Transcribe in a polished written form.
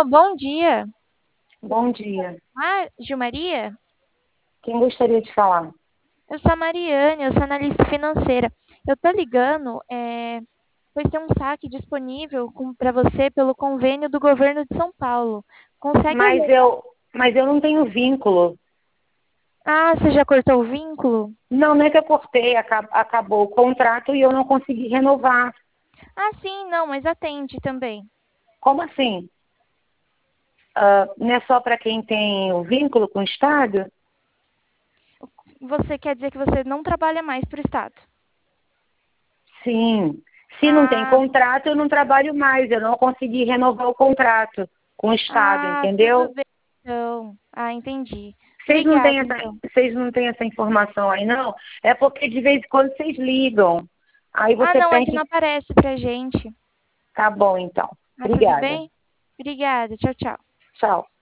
Alô, bom dia. Bom dia. Gilmaria? Quem gostaria de falar? Eu sou a Mariane, eu sou analista financeira. Eu tô ligando, pois tem um saque disponível para você pelo convênio do governo de São Paulo. Consegue Mas olhar? eu, mas eu não tenho vínculo. Ah, você já cortou o vínculo? Não, não é que eu cortei, acabou o contrato e eu não consegui renovar. Ah, sim, não, mas atende também. Como assim? Não é só para quem tem o vínculo com o Estado? Você quer dizer que você não trabalha mais para o Estado? Sim. Se não tem Ah, contrato, eu não trabalho mais. Eu não consegui renovar o contrato com o Estado, tudo entendeu? bem, então. Ah, entendi. Vocês não têm Obrigada, essa, então. vocês não têm essa informação aí, não? É porque de vez em quando vocês ligam. Aí Ah, você não, é que pensa, não aparece pra gente. tá bom então. Ah, tudo Obrigada. bem? Obrigada, tchau, tchau. Tchau.